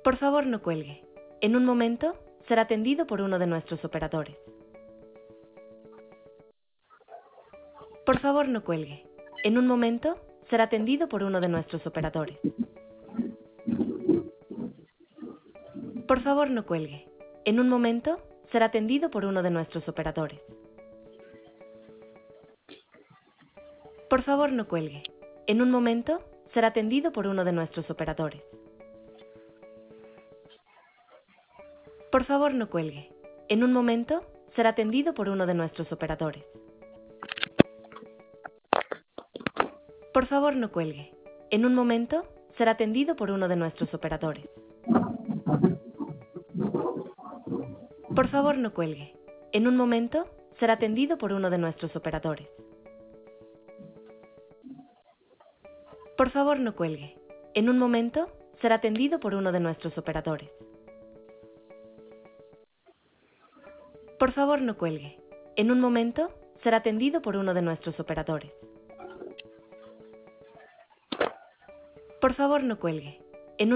Por favor, no cuelgue. En un momento, será atendido por uno de nuestros operadores. Por favor, no cuelgue. En un momento, será atendido por uno de nuestros operadores. Por favor, no cuelgue. En un momento, será atendido por uno de nuestros operadores. Por favor, no cuelgue. En un momento, será atendido por uno de nuestros operadores. Por favor, no cuelgue. En un momento, será atendido por uno de nuestros operadores. Por favor, no cuelgue. En un momento, será atendido por uno de nuestros operadores. Por favor, no cuelgue. En un momento, será atendido por uno de nuestros operadores. Por favor, no cuelgue. En un momento, será atendido por uno de nuestros operadores. Por favor, no cuelgue. En un momento, será atendido por uno de nuestros operadores. Por favor, no cuelgue.